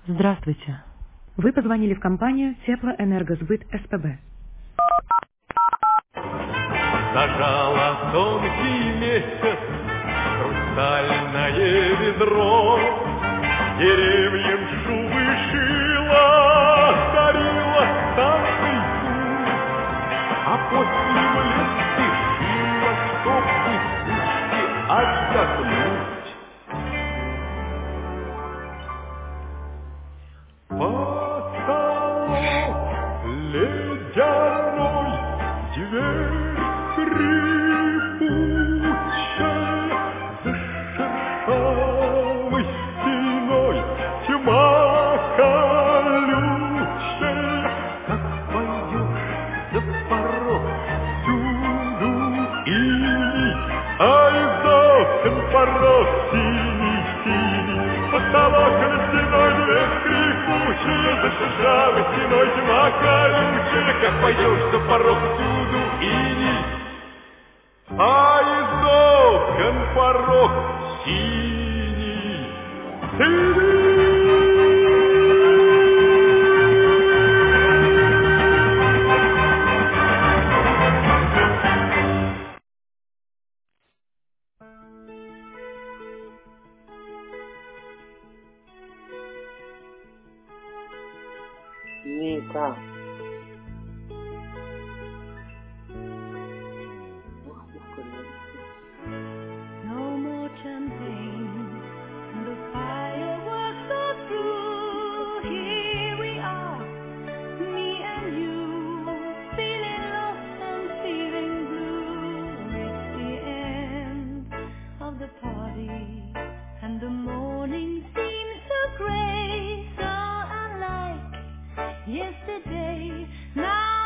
Здравствуйте. Вы позвонили в компанию Теплоэнергосбыт СПБ. Зажало тонкий месяц, хрустальное ведро, деревьям шубы шила, дарила старый путь, а после в лес спешила, чтоб и отдохнуть. Потолок ледяной, дверь скрипучая, за шершавой стеной тьма колючая. Как пойдешь за порог, всюду иней, а из окон порог синий-синий. Потолок над стеной, дверь скрипучая, за шершавой стеной тьма колючая. Как пойдешь за порог, всюду иней, а из окон порог синий-синий. Ника. No more champagne, the fireworks are through. Here we are, me and you, feeling lost and feeling blue. It's the end of the party, and the morning seems so gray, so unlike yesterday. Now